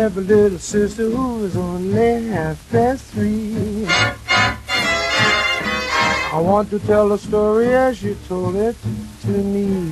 have a little sister who was only half past 3. I want to tell a story as she told it to me.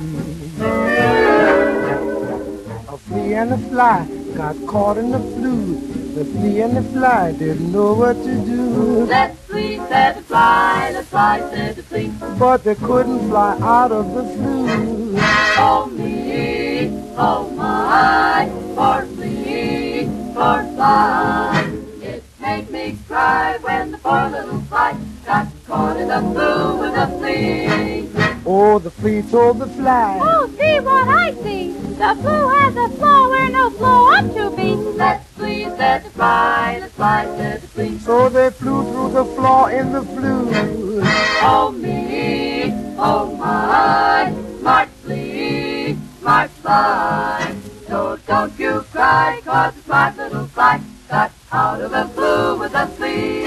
A flea and a fly got caught in the flue. The flea and the fly didn't know what to do. Let's flea, said the fly, the fly said the flea. But they couldn't fly out of the flue. Oh me, oh my, poor flea, poor fly. It made me cry when the poor little fly got caught in the flue with the flea. Oh, the flea told the fly. Oh, see what I see. The flue has a flaw where no flaw ought to be. Let's flea, said the fly said the flea. So they flew through the flaw in the flue. Oh me, oh my, smart flea, smart fly. So don't you cry, 'cause the smart little fly got out of the flue with the flea.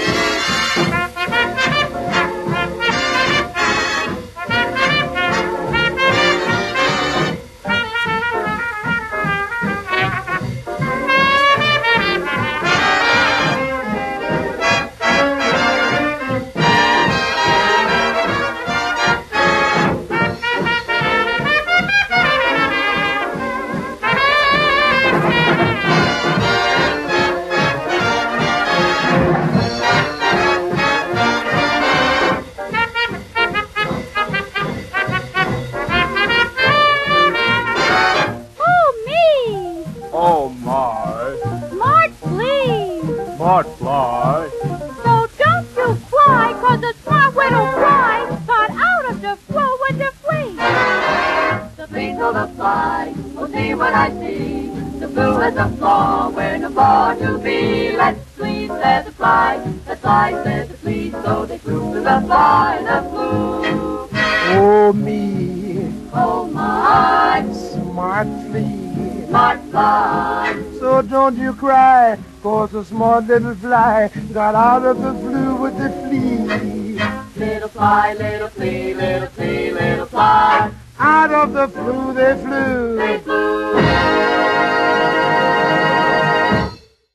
Oh my, Smart flea. smart fly. So don't you cry, 'cause the smart little fly got out of the flue with the flea. The flea told the fly, oh see what I see. The flue has a flaw where no flaw to be. Let's flea, said the fly said the flea. So they flew through the fly in the flue. Oh me, Oh my, smart flea. smart fly. So don't you cry, 'cause the smart little fly got out of the flue with the flea. Little fly, little flea, little flea, little fly. Out of the flue they flew. They flew.